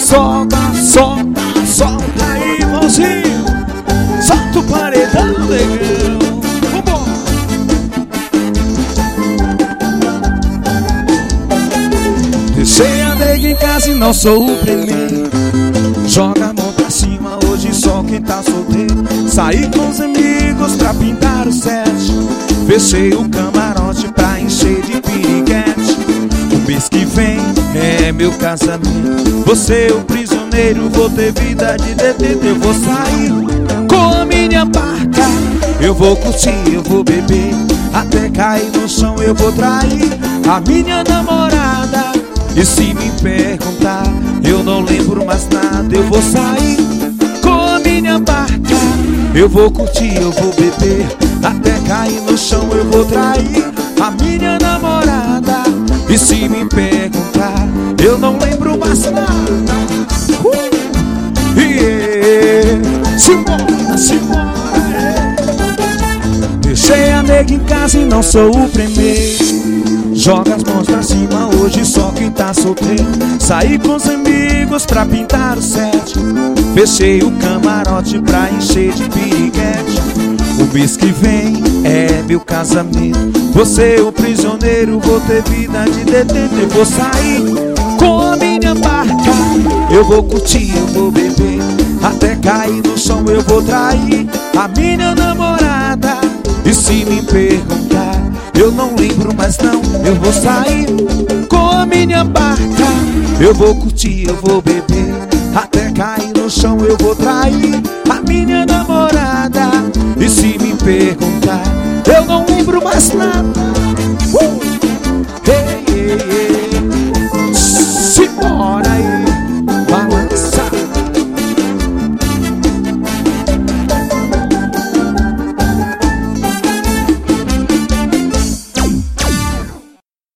Solta, solta, solta aí, mãozinho. Solta o paredão, negão. Vambora. Deixei a nega em casa e não sou o primeiro. Joga a mão pra cima, hoje só quem tá solteiro. Saí com os amigos pra pintar o set. Fechei o camarote pra encher de piriguete. O mês que vem é meu casamento. Você o prisioneiro, vou ter vida de detento. Eu vou sair com a minha barca. Eu vou curtir, eu vou beber, até cair no chão eu vou trair a minha namorada. E se me perguntar, eu não lembro mais nada. Eu vou sair com a minha barca. Eu vou curtir, eu vou beber, até cair no chão eu vou trair a minha namorada. E se me perguntar, eu não lembro mais nada. Simbora, simbora. Deixei a nega em casa e não sou o primeiro. Joga as mãos pra cima, hoje só quem tá solteiro. Saí com os amigos pra pintar o set. Fechei o camarote pra encher de piriguete. O mês que vem é meu casamento. Você o prisioneiro, vou ter vida de detento. Eu vou sair com a minha barca. Eu vou curtir, eu vou beber, até cair no chão eu vou trair a minha namorada. E se me perguntar, eu não lembro mais não. Eu vou sair com a minha barca. Eu vou curtir, eu vou beber, até cair no chão eu vou trair a minha namorada. E se me perguntar, eu não lembro mais nada.